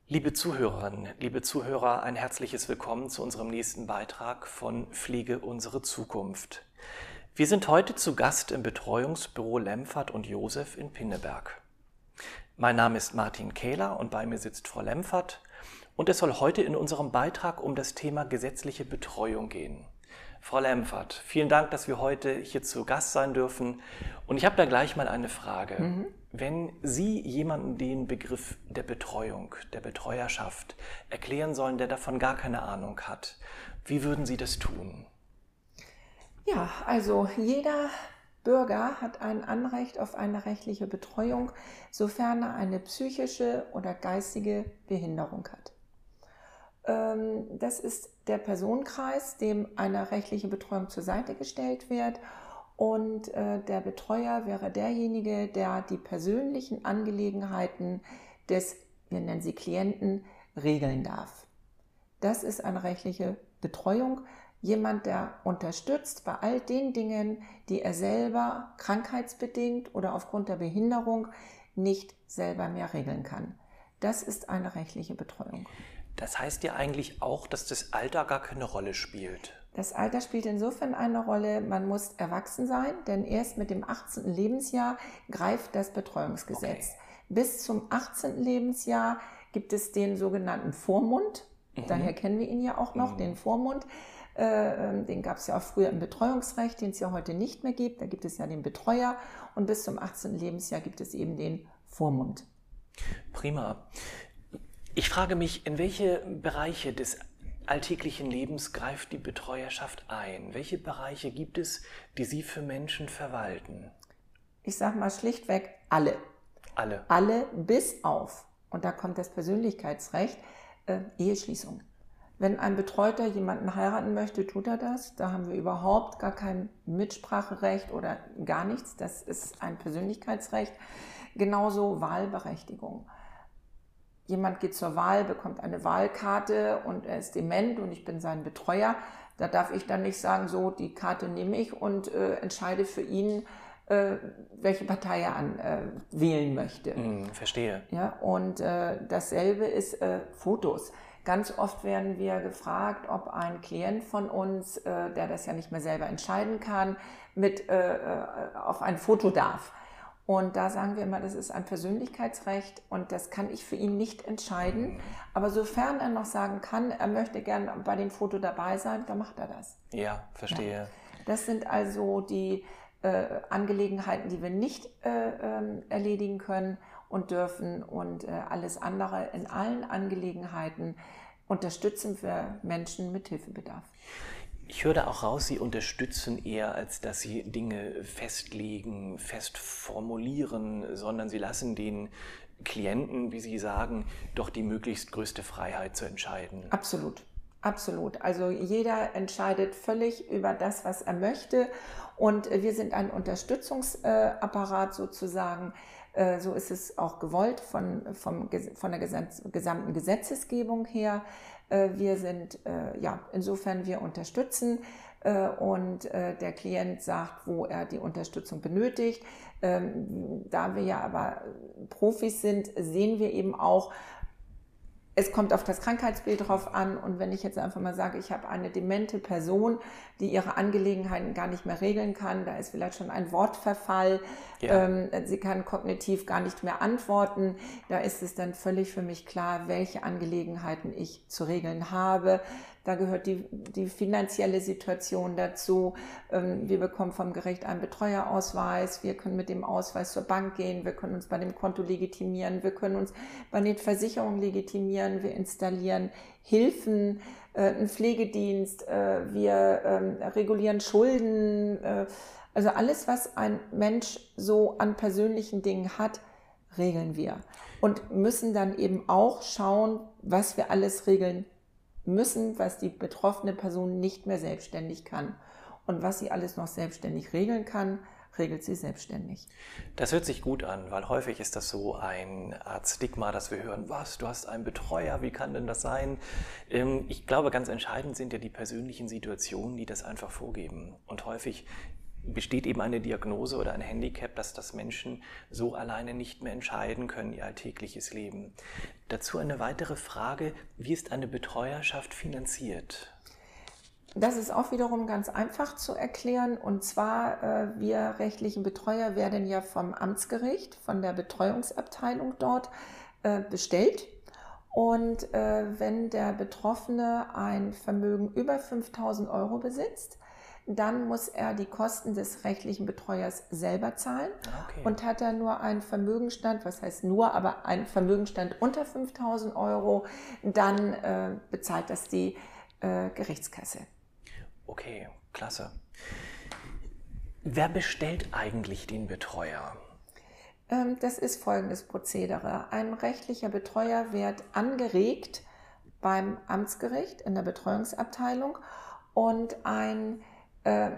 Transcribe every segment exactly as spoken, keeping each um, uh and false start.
Liebe Zuhörerinnen, liebe Zuhörer, ein herzliches Willkommen zu unserem nächsten Beitrag von Pflege unsere Zukunft. Wir sind heute zu Gast im Betreuungsbüro Lempfert und Josef in Pinneberg. Mein Name ist Martin Kähler und bei mir sitzt Frau Lempfert und es soll heute in unserem Beitrag um das Thema gesetzliche Betreuung gehen. Frau Lempfert, vielen Dank, dass wir heute hier zu Gast sein dürfen. Und ich habe da gleich mal eine Frage. Mhm. Wenn Sie jemandem den Begriff der Betreuung, der Betreuerschaft erklären sollen, der davon gar keine Ahnung hat, wie würden Sie das tun? Ja, also jeder Bürger hat ein Anrecht auf eine rechtliche Betreuung, sofern er eine psychische oder geistige Behinderung hat. Das ist der Personenkreis, dem eine rechtliche Betreuung zur Seite gestellt wird. Und der Betreuer wäre derjenige, der die persönlichen Angelegenheiten des, wir nennen sie Klienten, regeln darf. Das ist eine rechtliche Betreuung. Jemand, der unterstützt bei all den Dingen, die er selber krankheitsbedingt oder aufgrund der Behinderung nicht selber mehr regeln kann. Das ist eine rechtliche Betreuung. Das heißt ja eigentlich auch, dass das Alter gar keine Rolle spielt. Das Alter spielt insofern eine Rolle, man muss erwachsen sein, denn erst mit dem achtzehnten Lebensjahr greift das Betreuungsgesetz. Okay. Bis zum achtzehnten Lebensjahr gibt es den sogenannten Vormund, mhm. daher kennen wir ihn ja auch noch, mhm. den Vormund. Äh, den gab es ja auch früher im Betreuungsrecht, den es ja heute nicht mehr gibt. Da gibt es ja den Betreuer und bis zum achtzehnten Lebensjahr gibt es eben den Vormund. Prima. Ich frage mich, in welche Bereiche des alltäglichen Lebens greift die Betreuerschaft ein? Welche Bereiche gibt es, die Sie für Menschen verwalten? Ich sage mal schlichtweg alle. Alle? Alle bis auf, und da kommt das Persönlichkeitsrecht, äh, Eheschließung. Wenn ein Betreuter jemanden heiraten möchte, tut er das. Da haben wir überhaupt gar kein Mitspracherecht oder gar nichts. Das ist ein Persönlichkeitsrecht. Genauso Wahlberechtigung. Jemand geht zur Wahl, bekommt eine Wahlkarte und er ist dement und ich bin sein Betreuer. Da darf ich dann nicht sagen, so, die Karte nehme ich und äh, entscheide für ihn, äh, welche Partei er an, äh, wählen möchte. Mm, verstehe. Ja, und äh, dasselbe ist äh, Fotos. Ganz oft werden wir gefragt, ob ein Klient von uns, äh, der das ja nicht mehr selber entscheiden kann, mit äh, auf ein Foto darf. Und da sagen wir immer, das ist ein Persönlichkeitsrecht und das kann ich für ihn nicht entscheiden. Mhm. Aber sofern er noch sagen kann, er möchte gerne bei dem Foto dabei sein, dann macht er das. Ja, verstehe. Ja. Das sind also die äh, Angelegenheiten, die wir nicht äh, äh, erledigen können und dürfen. Und äh, alles andere in allen Angelegenheiten unterstützen wir Menschen mit Hilfebedarf. Ich höre da auch raus, Sie unterstützen eher, als dass Sie Dinge festlegen, fest formulieren, sondern Sie lassen den Klienten, wie Sie sagen, doch die möglichst größte Freiheit zu entscheiden. Absolut, absolut. Also jeder entscheidet völlig über das, was er möchte und wir sind ein Unterstützungsapparat sozusagen. So ist es auch gewollt von, vom, von der gesamten Gesetzesgebung her. Wir sind, ja, insofern wir unterstützen und der Klient sagt, wo er die Unterstützung benötigt. Da wir ja aber Profis sind, sehen wir eben auch, es kommt auf das Krankheitsbild drauf an und wenn ich jetzt einfach mal sage, ich habe eine demente Person, die ihre Angelegenheiten gar nicht mehr regeln kann, da ist vielleicht schon ein Wortverfall, ja. ähm, sie kann kognitiv gar nicht mehr antworten, da ist es dann völlig für mich klar, welche Angelegenheiten ich zu regeln habe. Da gehört die, die finanzielle Situation dazu. Ähm, wir bekommen vom Gericht einen Betreuerausweis, wir können mit dem Ausweis zur Bank gehen, wir können uns bei dem Konto legitimieren, wir können uns bei den Versicherungen legitimieren, wir installieren Hilfen, äh, einen Pflegedienst, äh, wir äh, regulieren Schulden, äh, also alles, was ein Mensch so an persönlichen Dingen hat, regeln wir. Und müssen dann eben auch schauen, was wir alles regeln müssen, was die betroffene Person nicht mehr selbstständig kann. Und was sie alles noch selbstständig regeln kann, regelt sie selbstständig. Das hört sich gut an, weil häufig ist das so eine Art Stigma, dass wir hören, was, du hast einen Betreuer, wie kann denn das sein? Ich glaube, ganz entscheidend sind ja die persönlichen Situationen, die das einfach vorgeben. Und häufig besteht eben eine Diagnose oder ein Handicap, dass das Menschen so alleine nicht mehr entscheiden können, ihr alltägliches Leben. Dazu eine weitere Frage: Wie ist eine Betreuerschaft finanziert? Das ist auch wiederum ganz einfach zu erklären. Und zwar, äh, wir rechtlichen Betreuer werden ja vom Amtsgericht, von der Betreuungsabteilung dort äh, bestellt. Und äh, wenn der Betroffene ein Vermögen über fünftausend Euro besitzt, dann muss er die Kosten des rechtlichen Betreuers selber zahlen. Okay. Und hat er nur einen Vermögensstand, was heißt nur, aber einen Vermögensstand unter fünftausend Euro, dann äh, bezahlt das die äh, Gerichtskasse. Okay, klasse. Wer bestellt eigentlich den Betreuer? Das ist folgendes Prozedere. Ein rechtlicher Betreuer wird angeregt beim Amtsgericht in der Betreuungsabteilung und ein äh,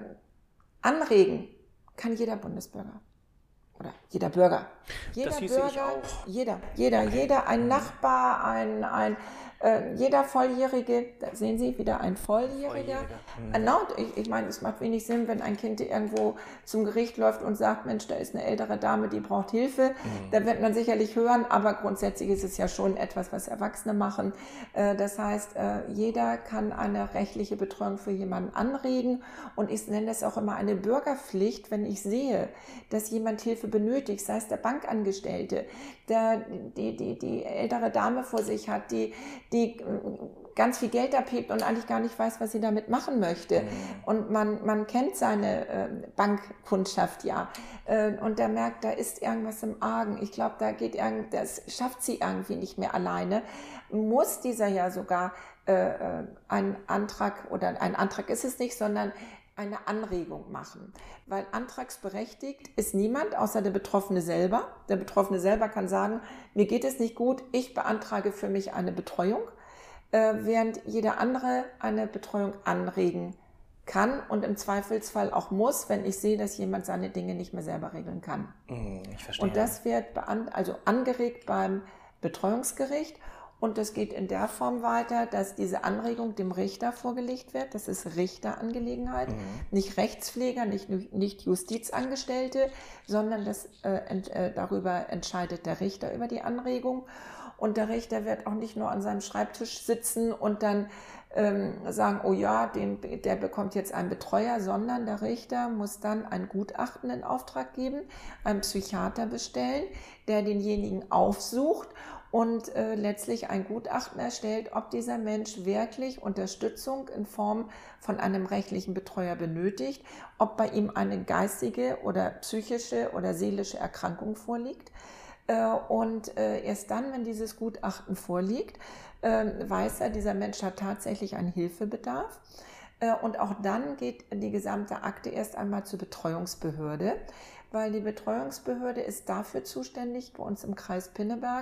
Anregen kann jeder Bundesbürger oder jeder Bürger. Jeder das hieße Bürger, ich auch. Jeder, jeder, Okay. jeder, ein Nachbar, ein, ein äh, jeder Volljährige, da sehen Sie wieder ein Volljähriger. Volljähriger. Mhm. Genau, ich, ich meine, es macht wenig Sinn, wenn ein Kind irgendwo zum Gericht läuft und sagt, Mensch, da ist eine ältere Dame, die braucht Hilfe. Mhm. Da wird man sicherlich hören, aber grundsätzlich ist es ja schon etwas, was Erwachsene machen. Äh, das heißt, äh, jeder kann eine rechtliche Betreuung für jemanden anregen und ich nenne das auch immer eine Bürgerpflicht, wenn ich sehe, dass jemand Hilfe benötigt, sei es der Bankangestellte, der die, die, die ältere Dame vor sich hat, die die ganz viel Geld abhebt und eigentlich gar nicht weiß, was sie damit machen möchte. Mhm. Und man, man kennt seine äh, Bankkundschaft ja. Äh, und der merkt, da ist irgendwas im Argen. Ich glaube, da geht irgend, das schafft sie irgendwie nicht mehr alleine. Muss dieser ja sogar äh, einen Antrag, oder ein Antrag ist es nicht, sondern eine Anregung machen. Weil antragsberechtigt ist niemand, außer der Betroffene selber. Der Betroffene selber kann sagen, mir geht es nicht gut, ich beantrage für mich eine Betreuung, äh, während jeder andere eine Betreuung anregen kann und im Zweifelsfall auch muss, wenn ich sehe, dass jemand seine Dinge nicht mehr selber regeln kann. Ich verstehe. Und das wird beant- also angeregt beim Betreuungsgericht. Und das geht in der Form weiter, dass diese Anregung dem Richter vorgelegt wird. Das ist Richterangelegenheit, mhm. nicht Rechtspfleger, nicht, nicht Justizangestellte, sondern das, äh, ent, äh, darüber entscheidet der Richter über die Anregung. Und der Richter wird auch nicht nur an seinem Schreibtisch sitzen und dann ähm, sagen, oh ja, den, der bekommt jetzt einen Betreuer, sondern der Richter muss dann ein Gutachten in Auftrag geben, einen Psychiater bestellen, der denjenigen aufsucht und äh, letztlich ein Gutachten erstellt, ob dieser Mensch wirklich Unterstützung in Form von einem rechtlichen Betreuer benötigt, ob bei ihm eine geistige oder psychische oder seelische Erkrankung vorliegt. Äh, und äh, erst dann, wenn dieses Gutachten vorliegt, äh, weiß er, dieser Mensch hat tatsächlich einen Hilfebedarf. Äh, und auch dann geht die gesamte Akte erst einmal zur Betreuungsbehörde, weil die Betreuungsbehörde ist dafür zuständig, bei uns im Kreis Pinneberg,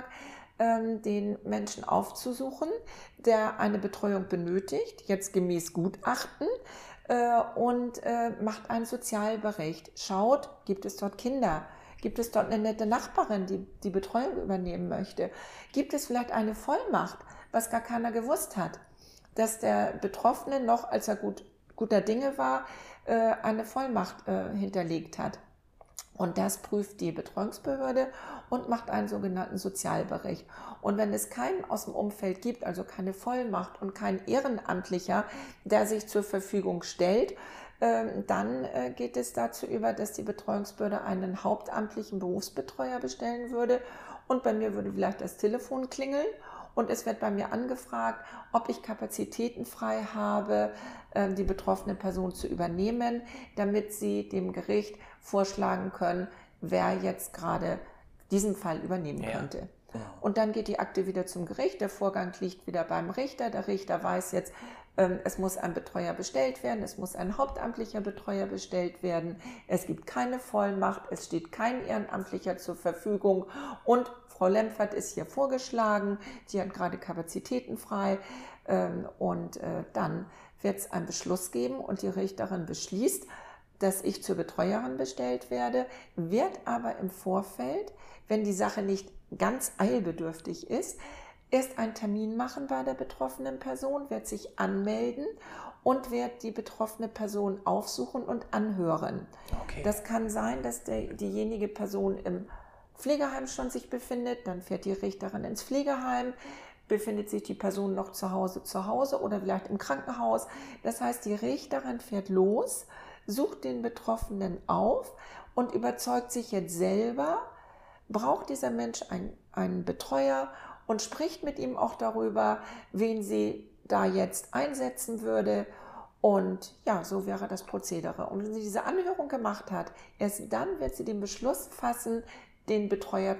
den Menschen aufzusuchen, der eine Betreuung benötigt, jetzt gemäß Gutachten, und macht einen Sozialbericht. Schaut, gibt es dort Kinder? Gibt es dort eine nette Nachbarin, die die Betreuung übernehmen möchte? Gibt es vielleicht eine Vollmacht, was gar keiner gewusst hat, dass der Betroffene noch, als er gut, guter Dinge war, eine Vollmacht hinterlegt hat? Und das prüft die Betreuungsbehörde und macht einen sogenannten Sozialbericht. Und wenn es keinen aus dem Umfeld gibt, also keine Vollmacht und kein Ehrenamtlicher, der sich zur Verfügung stellt, dann geht es dazu über, dass die Betreuungsbehörde einen hauptamtlichen Berufsbetreuer bestellen würde. Und bei mir würde vielleicht das Telefon klingeln. Und es wird bei mir angefragt, ob ich Kapazitäten frei habe, die betroffene Person zu übernehmen, damit sie dem Gericht vorschlagen können, wer jetzt gerade diesen Fall übernehmen ja. könnte. Ja. Und dann geht die Akte wieder zum Gericht, der Vorgang liegt wieder beim Richter. Der Richter weiß jetzt, es muss ein Betreuer bestellt werden, es muss ein hauptamtlicher Betreuer bestellt werden, es gibt keine Vollmacht, es steht kein Ehrenamtlicher zur Verfügung und Frau Lempfert ist hier vorgeschlagen, sie hat gerade Kapazitäten frei und dann wird es einen Beschluss geben und die Richterin beschließt, dass ich zur Betreuerin bestellt werde, wird aber im Vorfeld, wenn die Sache nicht ganz eilbedürftig ist, erst einen Termin machen bei der betroffenen Person, wird sich anmelden und wird die betroffene Person aufsuchen und anhören. Okay. Das kann sein, dass der, diejenige Person im Pflegeheim schon sich befindet, dann fährt die Richterin ins Pflegeheim, befindet sich die Person noch zu Hause zu Hause oder vielleicht im Krankenhaus. Das heißt, die Richterin fährt los, sucht den Betroffenen auf und überzeugt sich jetzt selber, braucht dieser Mensch einen, einen Betreuer und spricht mit ihm auch darüber, wen sie da jetzt einsetzen würde. Und ja, so wäre das Prozedere. Und wenn sie diese Anhörung gemacht hat, erst dann wird sie den Beschluss fassen, den Betreuer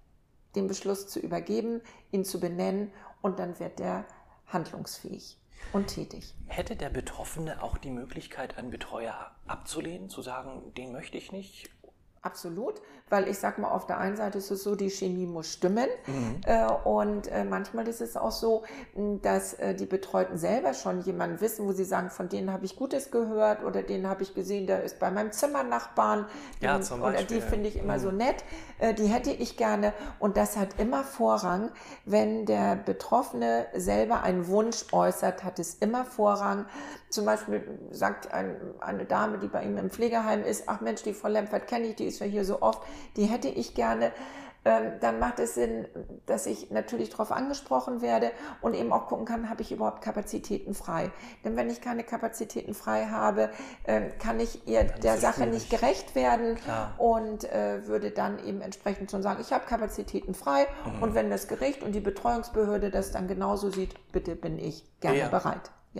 den Beschluss zu übergeben, ihn zu benennen, und dann wird der handlungsfähig und tätig. Hätte der Betroffene auch die Möglichkeit, einen Betreuer abzulehnen, zu sagen, den möchte ich nicht? Absolut, weil ich sag mal, auf der einen Seite ist es so, die Chemie muss stimmen, Mhm. äh, und äh, manchmal ist es auch so, dass äh, die Betreuten selber schon jemanden wissen, wo sie sagen, von denen habe ich Gutes gehört oder den habe ich gesehen, der ist bei meinem Zimmernachbarn, Ja, den, zum oder Beispiel, die finde ich immer mhm. so nett, äh, die hätte ich gerne, und das hat immer Vorrang, wenn der Betroffene selber einen Wunsch äußert, hat es immer Vorrang. Zum Beispiel sagt ein, eine Dame, die bei ihm im Pflegeheim ist, ach Mensch, die Frau Lempfert kenne ich, die ist ja hier so oft, die hätte ich gerne. Ähm, dann macht es Sinn, dass ich natürlich darauf angesprochen werde und eben auch gucken kann, habe ich überhaupt Kapazitäten frei. Denn wenn ich keine Kapazitäten frei habe, äh, kann ich ihr Dann der ist es Sache schwierig. nicht gerecht werden. Klar. Und äh, würde dann eben entsprechend schon sagen, ich habe Kapazitäten frei, Mhm. und wenn das Gericht und die Betreuungsbehörde das dann genauso sieht, bitte bin ich gerne Ja. bereit. Ja.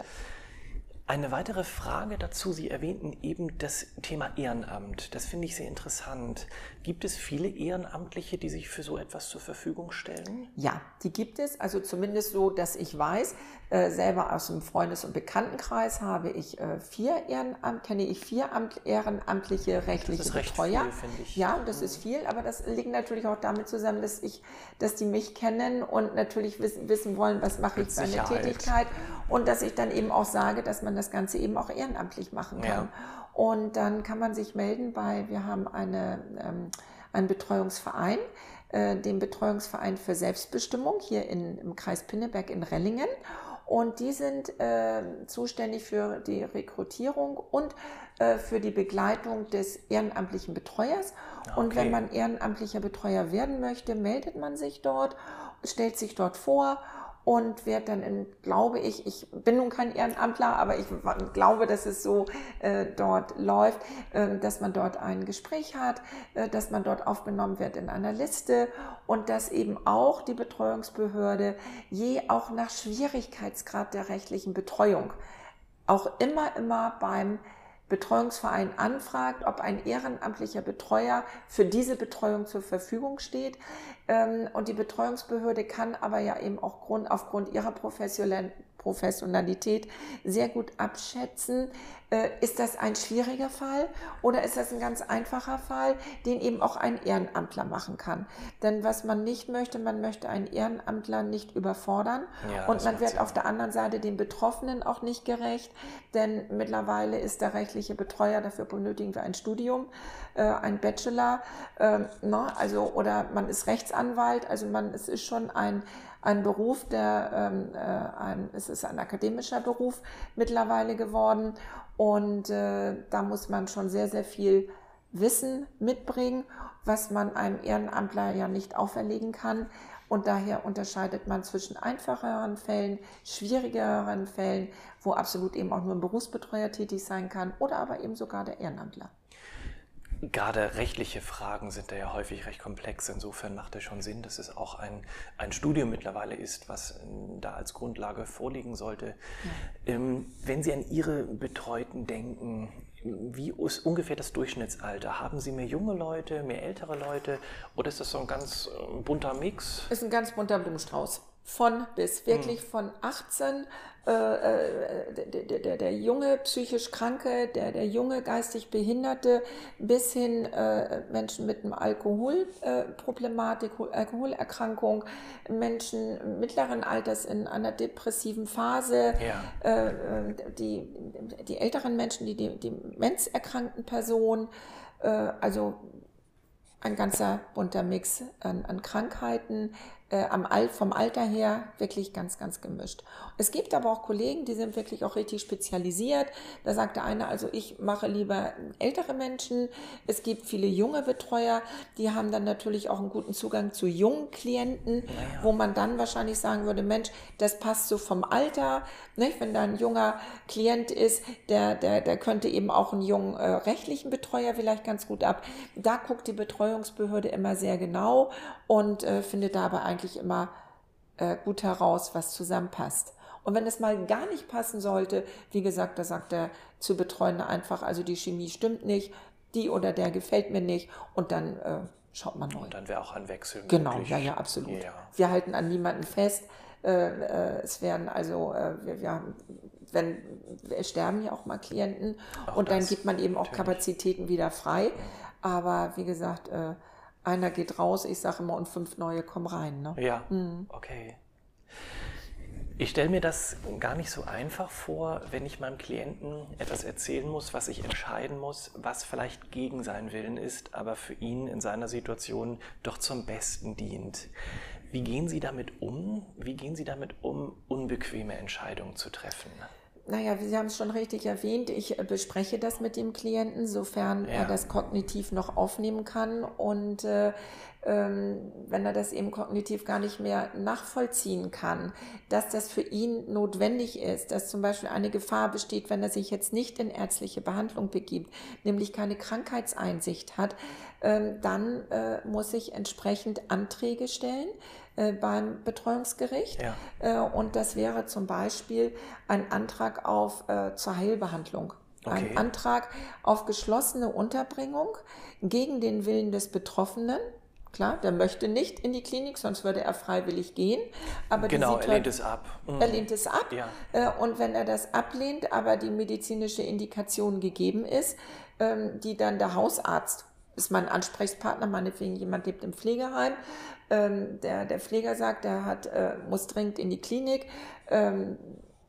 Eine weitere Frage dazu, Sie erwähnten eben das Thema Ehrenamt. Das finde ich sehr interessant. Gibt es viele Ehrenamtliche, die sich für so etwas zur Verfügung stellen? Ja, die gibt es, also zumindest so, dass ich weiß, äh, selber aus dem Freundes- und Bekanntenkreis habe ich äh, vier Ehrenamt, kenne ich vier Amt, ehrenamtliche rechtliche Das ist recht Betreuer. viel, finde ich. Ja, das ist viel, aber das liegt natürlich auch damit zusammen, dass ich, dass die mich kennen und natürlich wissen, wissen wollen, was mache ich Mit für eine Sicherheit. Tätigkeit, und dass ich dann eben auch sage, dass man das Ganze eben auch ehrenamtlich machen kann. Ja. Und dann kann man sich melden bei, wir haben eine, ähm, einen Betreuungsverein, äh, den Betreuungsverein für Selbstbestimmung hier in, im Kreis Pinneberg in Rellingen. Und die sind äh, zuständig für die Rekrutierung und äh, für die Begleitung des ehrenamtlichen Betreuers. Und Okay. wenn man ehrenamtlicher Betreuer werden möchte, meldet man sich dort, stellt sich dort vor und wird dann, in, glaube ich, ich bin nun kein Ehrenamtler, aber ich glaube, dass es so äh, dort läuft, äh, dass man dort ein Gespräch hat, äh, dass man dort aufgenommen wird in einer Liste und dass eben auch die Betreuungsbehörde je auch nach Schwierigkeitsgrad der rechtlichen Betreuung auch immer, immer beim Betreuungsverein anfragt, ob ein ehrenamtlicher Betreuer für diese Betreuung zur Verfügung steht. Und die Betreuungsbehörde kann aber ja eben auch Grund, aufgrund ihrer Professionalität sehr gut abschätzen, ist das ein schwieriger Fall oder ist das ein ganz einfacher Fall, den eben auch ein Ehrenamtler machen kann. Denn was man nicht möchte, man möchte einen Ehrenamtler nicht überfordern, Ja, und das man macht wird Sinn. auf der anderen Seite den Betroffenen auch nicht gerecht, denn mittlerweile ist der rechtliche Betreuer, dafür benötigen wir ein Studium, äh, ein Bachelor, äh, na, also, oder man ist Rechtsanwalt, also man, es ist schon ein, ein Beruf, der, ähm, äh, ein, es ist ein akademischer Beruf mittlerweile geworden, und äh, da muss man schon sehr, sehr viel Wissen mitbringen, was man einem Ehrenamtler ja nicht auferlegen kann. Und daher unterscheidet man zwischen einfacheren Fällen, schwierigeren Fällen, wo absolut eben auch nur ein Berufsbetreuer tätig sein kann, oder aber eben sogar der Ehrenamtler. Gerade rechtliche Fragen sind da ja häufig recht komplex. Insofern macht es schon Sinn, dass es auch ein, ein Studium mittlerweile ist, was äh, da als Grundlage vorliegen sollte. Ja. Ähm, wenn Sie an Ihre Betreuten denken, wie ist ungefähr das Durchschnittsalter? Haben Sie mehr junge Leute, mehr ältere Leute, oder ist das so ein ganz äh, bunter Mix? Ist ein ganz bunter Blumenstrauß. Von bis, wirklich hm. von achtzehn, äh, äh, der, der, der, der junge psychisch Kranke, der, der junge geistig Behinderte, bis hin äh, Menschen mit einer Alkoholproblematik, äh, Alkoholerkrankung, Menschen mittleren Alters in einer depressiven Phase, ja. äh, die, die älteren Menschen, die, die demenzerkrankten Personen, äh, also ein ganzer bunter Mix an, an Krankheiten, äh, am Al vom Alter her wirklich ganz, ganz gemischt. Es gibt aber auch Kollegen, die sind wirklich auch richtig spezialisiert. Da sagt der eine, also ich mache lieber ältere Menschen. Es gibt viele junge Betreuer, die haben dann natürlich auch einen guten Zugang zu jungen Klienten, Naja. wo man dann wahrscheinlich sagen würde, Mensch, das passt so vom Alter, nicht? Wenn da ein junger Klient ist, der, der, der könnte eben auch einen jungen äh, rechtlichen Betreuer vielleicht ganz gut ab. Da guckt die Betreuungsbehörde immer sehr genau und äh, findet dabei eigentlich immer äh, gut heraus, was zusammenpasst. Und wenn es mal gar nicht passen sollte, wie gesagt, da sagt der zu Betreuende einfach, also die Chemie stimmt nicht, die oder der gefällt mir nicht und dann äh, schaut man neu. Und dann wäre auch ein Wechsel Genau, möglich. ja, ja, absolut. Ja. Wir halten an niemanden fest. Äh, äh, es werden also, äh, wir, wir, haben, wenn, wir sterben ja auch mal Klienten Auch und dann das, gibt man eben auch natürlich. Kapazitäten wieder frei. Aber wie gesagt, äh, einer geht raus, ich sage immer, und fünf neue kommen rein. Ne? Ja, okay. Ich stelle mir das gar nicht so einfach vor, wenn ich meinem Klienten etwas erzählen muss, was ich entscheiden muss, was vielleicht gegen seinen Willen ist, aber für ihn in seiner Situation doch zum Besten dient. Wie gehen Sie damit um? Wie gehen Sie damit um, unbequeme Entscheidungen zu treffen? Naja, Sie haben es schon richtig erwähnt, ich bespreche das mit dem Klienten, sofern Ja. er das kognitiv noch aufnehmen kann und äh, ähm, wenn er das eben kognitiv gar nicht mehr nachvollziehen kann, dass das für ihn notwendig ist, dass zum Beispiel eine Gefahr besteht, wenn er sich jetzt nicht in ärztliche Behandlung begibt, nämlich keine Krankheitseinsicht hat, ähm, dann äh, muss ich entsprechend Anträge stellen äh, beim Betreuungsgericht. Ja. Äh, und das wäre zum Beispiel ein Antrag auf äh, zur Heilbehandlung. Okay. Ein Antrag auf geschlossene Unterbringung gegen den Willen des Betroffenen. Klar, der möchte nicht in die Klinik, sonst würde er freiwillig gehen. Aber Genau, die er lehnt es ab. Mhm. Er lehnt es ab. Ja. Äh, Und wenn er das ablehnt, aber die medizinische Indikation gegeben ist, ähm, die dann der Hausarzt, ist mein Ansprechpartner, meinetwegen jemand lebt im Pflegeheim, ähm, der, der Pfleger sagt, der hat, äh, muss dringend in die Klinik, ähm,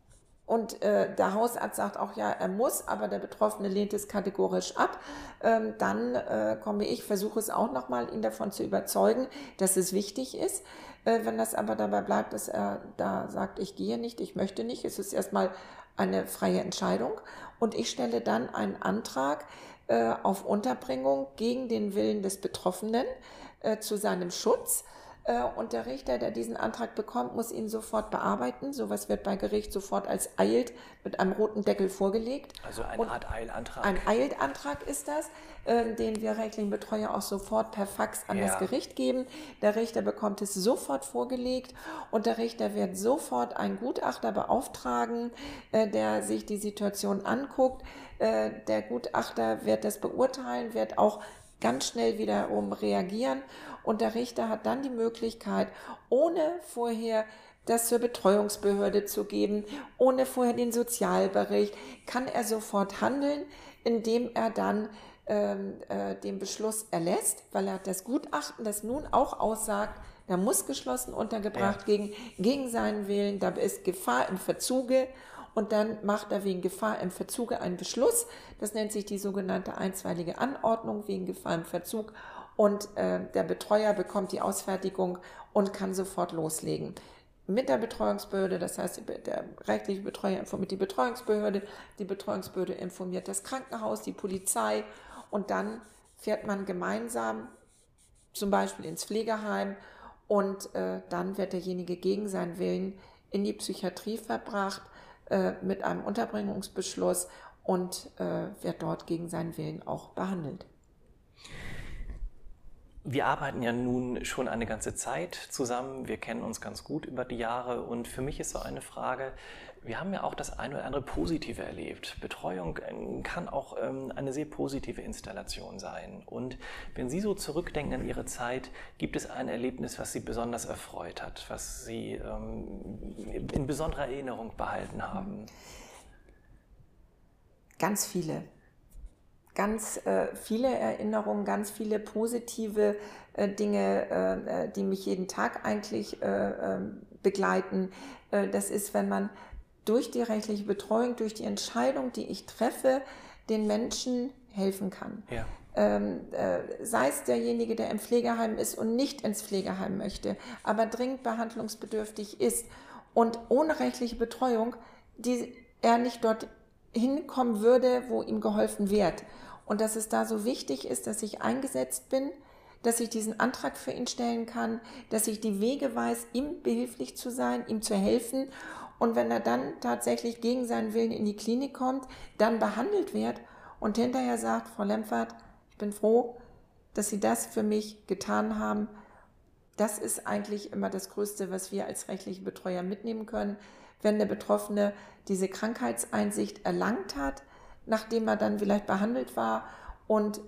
und äh, der Hausarzt sagt auch, ja, er muss, aber der Betroffene lehnt es kategorisch ab. Ähm, dann äh, komme ich, versuche es auch nochmal, ihn davon zu überzeugen, dass es wichtig ist. Äh, wenn das aber dabei bleibt, dass er da sagt, ich gehe nicht, ich möchte nicht, es ist erstmal eine freie Entscheidung. Und ich stelle dann einen Antrag äh, auf Unterbringung gegen den Willen des Betroffenen äh, zu seinem Schutz. Und der Richter, der diesen Antrag bekommt, muss ihn sofort bearbeiten. Sowas wird bei Gericht sofort als eilt mit einem roten Deckel vorgelegt. Also eine Und Art Eilantrag. Ein Eilantrag ist das, äh, den wir rechtlichen Betreuer auch sofort per Fax an Ja. das Gericht geben. Der Richter bekommt es sofort vorgelegt und der Richter wird sofort einen Gutachter beauftragen, äh, der sich die Situation anguckt. Äh, der Gutachter wird das beurteilen, wird auch ganz schnell wiederum reagieren und der Richter hat dann die Möglichkeit, ohne vorher das zur Betreuungsbehörde zu geben, ohne vorher den Sozialbericht, kann er sofort handeln, indem er dann ähm, äh, den Beschluss erlässt, weil er hat das Gutachten, das nun auch aussagt, da muss geschlossen untergebracht Ja. gegen, gegen seinen Willen, da ist Gefahr im Verzuge. Und dann macht er wegen Gefahr im Verzuge einen Beschluss. Das nennt sich die sogenannte einstweilige Anordnung wegen Gefahr im Verzug. Und äh, der Betreuer bekommt die Ausfertigung und kann sofort loslegen. Mit der Betreuungsbehörde, das heißt, der rechtliche Betreuer informiert die Betreuungsbehörde, die Betreuungsbehörde informiert das Krankenhaus, die Polizei und dann fährt man gemeinsam zum Beispiel ins Pflegeheim und äh, dann wird derjenige gegen seinen Willen in die Psychiatrie verbracht, mit einem Unterbringungsbeschluss und äh, wird dort gegen seinen Willen auch behandelt. Wir arbeiten ja nun schon eine ganze Zeit zusammen, wir kennen uns ganz gut über die Jahre und für mich ist so eine Frage, wir haben ja auch das eine oder andere Positive erlebt. Betreuung kann auch ähm, eine sehr positive Installation sein und wenn Sie so zurückdenken an Ihre Zeit, gibt es ein Erlebnis, was Sie besonders erfreut hat, was Sie ähm, in besonderer Erinnerung behalten haben? Ganz viele. Ganz äh, viele Erinnerungen, ganz viele positive äh, Dinge, äh, die mich jeden Tag eigentlich äh, äh, begleiten. Äh, das ist, wenn man durch die rechtliche Betreuung, durch die Entscheidung, die ich treffe, den Menschen helfen kann. Ja. Ähm, äh, sei es derjenige, der im Pflegeheim ist und nicht ins Pflegeheim möchte, aber dringend behandlungsbedürftig ist und ohne rechtliche Betreuung, die er nicht dort hinkommen würde, wo ihm geholfen wird. Und dass es da so wichtig ist, dass ich eingesetzt bin, dass ich diesen Antrag für ihn stellen kann, dass ich die Wege weiß, ihm behilflich zu sein, ihm zu helfen. Und wenn er dann tatsächlich gegen seinen Willen in die Klinik kommt, dann behandelt wird und hinterher sagt, Frau Lempfert, ich bin froh, dass Sie das für mich getan haben. Das ist eigentlich immer das Größte, was wir als rechtliche Betreuer mitnehmen können, wenn der Betroffene diese Krankheitseinsicht erlangt hat, nachdem er dann vielleicht behandelt war und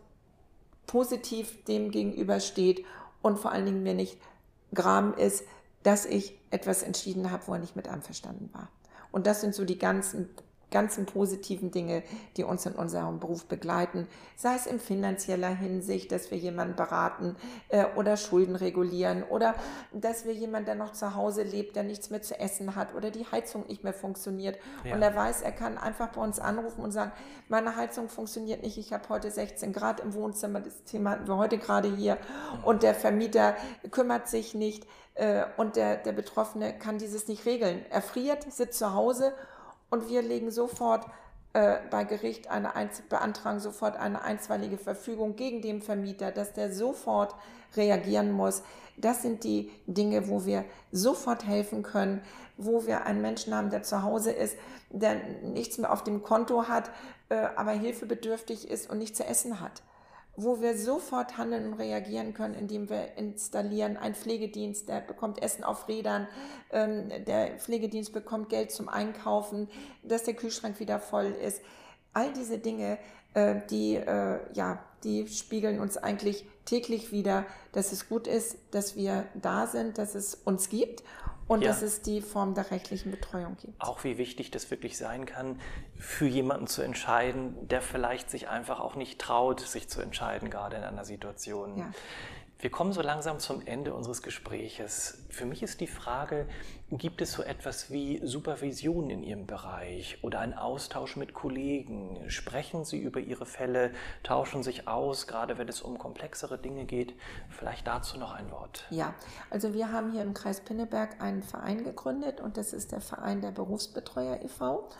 positiv dem gegenübersteht und vor allen Dingen mir nicht gram ist, dass ich etwas entschieden habe, wo er nicht mit einverstanden war. Und das sind so die ganzen ganzen positiven Dinge, die uns in unserem Beruf begleiten, sei es in finanzieller Hinsicht, dass wir jemanden beraten äh, oder Schulden regulieren oder dass wir jemanden, der noch zu Hause lebt, der nichts mehr zu essen hat oder die Heizung nicht mehr funktioniert ja. und er weiß, er kann einfach bei uns anrufen und sagen, meine Heizung funktioniert nicht, ich habe heute sechzehn Grad im Wohnzimmer, das Thema hatten wir heute gerade hier und der Vermieter kümmert sich nicht äh, und der, der Betroffene kann dieses nicht regeln. Er friert, sitzt zu Hause und wir legen sofort äh, bei Gericht eine beantragen sofort eine einstweilige Verfügung gegen den Vermieter, dass der sofort reagieren muss. Das sind die Dinge, wo wir sofort helfen können, wo wir einen Menschen haben, der zu Hause ist, der nichts mehr auf dem Konto hat, äh, aber hilfebedürftig ist und nichts zu essen hat. Wo wir sofort handeln und reagieren können, indem wir installieren einen Pflegedienst, der bekommt Essen auf Rädern, ähm, der Pflegedienst bekommt Geld zum Einkaufen, dass der Kühlschrank wieder voll ist. All diese Dinge, äh, die, äh, ja, die spiegeln uns eigentlich täglich wieder, dass es gut ist, dass wir da sind, dass es uns gibt. Und ja. dass es die Form der rechtlichen Betreuung gibt. Auch wie wichtig das wirklich sein kann, für jemanden zu entscheiden, der vielleicht sich einfach auch nicht traut, sich zu entscheiden, gerade in einer Situation. Ja. Wir kommen so langsam zum Ende unseres Gespräches. Für mich ist die Frage, gibt es so etwas wie Supervision in Ihrem Bereich oder einen Austausch mit Kollegen? Sprechen Sie über Ihre Fälle, tauschen sich aus, gerade wenn es um komplexere Dinge geht? Vielleicht dazu noch ein Wort. Ja, also wir haben hier im Kreis Pinneberg einen Verein gegründet und das ist der Verein der Berufsbetreuer e V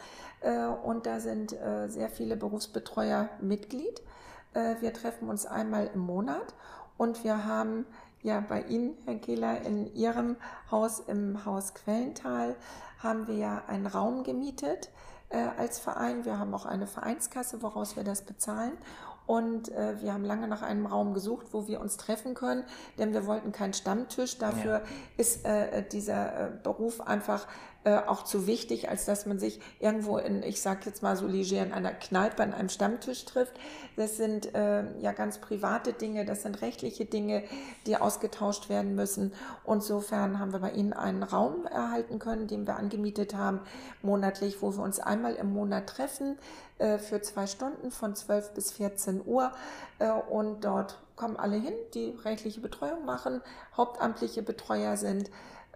Und da sind sehr viele Berufsbetreuer Mitglied. Wir treffen uns einmal im Monat. Und wir haben ja bei Ihnen, Herr Kehler, in Ihrem Haus, im Haus Quellental, haben wir ja einen Raum gemietet äh, als Verein. Wir haben auch eine Vereinskasse, woraus wir das bezahlen. Und äh, wir haben lange nach einem Raum gesucht, wo wir uns treffen können, denn wir wollten keinen Stammtisch. Dafür ja. ist äh, dieser äh, Beruf einfach äh, auch zu wichtig, als dass man sich irgendwo in, ich sage jetzt mal so leger, in einer Kneipe an einem Stammtisch trifft. Das sind äh, ja ganz private Dinge, das sind rechtliche Dinge, die ausgetauscht werden müssen. Und insofern haben wir bei Ihnen einen Raum erhalten können, den wir angemietet haben, monatlich, wo wir uns einmal im Monat treffen, äh, für zwei Stunden von zwölf bis vierzehn Uhr. Äh, und dort kommen alle hin, die rechtliche Betreuung machen, hauptamtliche Betreuer sind.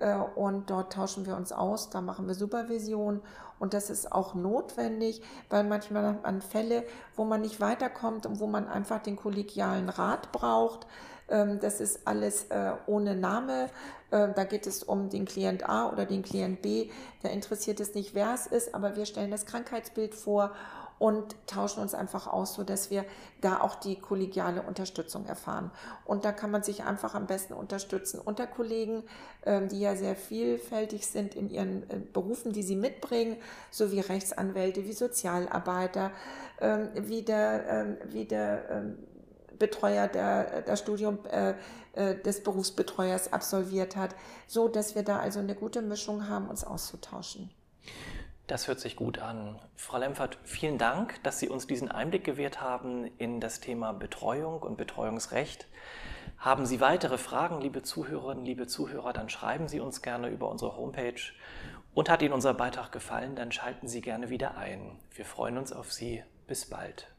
Und dort tauschen wir uns aus, da machen wir Supervision und das ist auch notwendig, weil manchmal hat man Fälle, wo man nicht weiterkommt und wo man einfach den kollegialen Rat braucht. Das ist alles ohne Name, da geht es um den Klient A oder den Klient B, da interessiert es nicht, wer es ist, aber wir stellen das Krankheitsbild vor und tauschen uns einfach aus, sodass wir da auch die kollegiale Unterstützung erfahren. Und da kann man sich einfach am besten unterstützen unter Kollegen, die ja sehr vielfältig sind in ihren Berufen, die sie mitbringen, sowie Rechtsanwälte, wie Sozialarbeiter, wie der, wie der Betreuer, der das Studium des Berufsbetreuers absolviert hat, so dass wir da also eine gute Mischung haben, uns auszutauschen. Das hört sich gut an. Frau Lempfert, vielen Dank, dass Sie uns diesen Einblick gewährt haben in das Thema Betreuung und Betreuungsrecht. Haben Sie weitere Fragen, liebe Zuhörerinnen, liebe Zuhörer, dann schreiben Sie uns gerne über unsere Homepage. Und hat Ihnen unser Beitrag gefallen, dann schalten Sie gerne wieder ein. Wir freuen uns auf Sie. Bis bald.